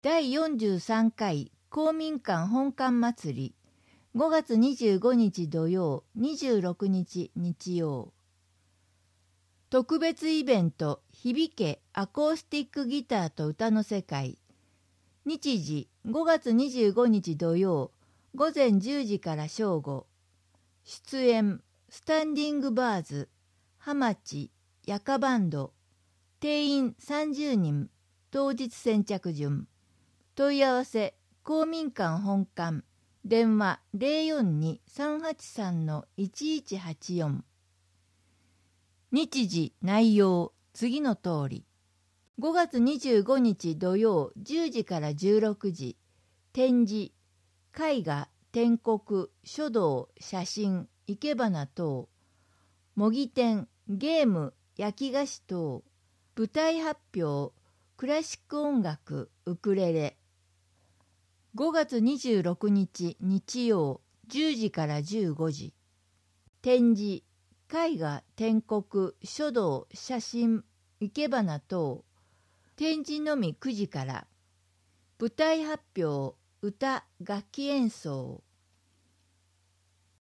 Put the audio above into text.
第43回公民館本館祭り5月25日土曜26日日曜。特別イベント響けアコースティックギターと歌の世界。日時5月25日土曜午前10時から正午。出演スタンディングバーズ、ハマチ、ヤカバンド。定員30人。当日先着順。問い合わせ公民館本館。電話042-383-1184。日時内容次の通り。5月25日土曜10時から16時。展示絵画、篆刻、書道、写真、生け花等。模擬店、ゲーム、焼き菓子等。舞台発表、クラシック音楽、ウクレレ。5月26日日曜10時から15時。展示絵画、篆刻、書道、写真、生け花等。展示のみ9時から。舞台発表、歌、楽器演奏。